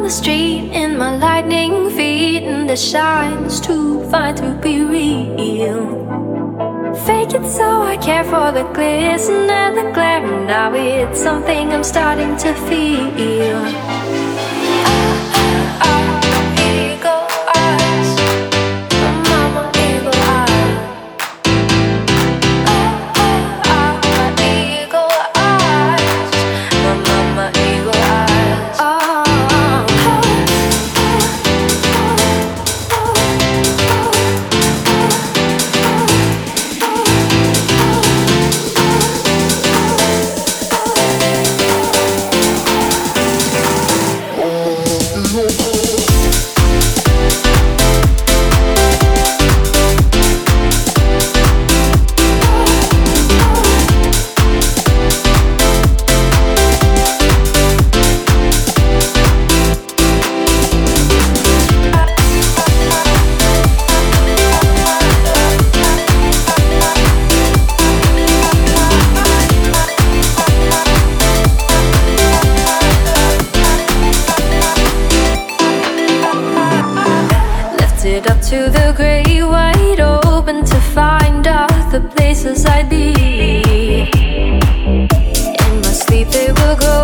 the street in my lightning feet, and the shine's too fine to be real. Fake it so I care for the glisten and the glare, and now it's something I'm starting to feel. Eagle eyes, mama eagle eyes. Eagle eyes, mama eagle eyes. Up to the gray, wide open to find out the places I'd be. In my sleep they will go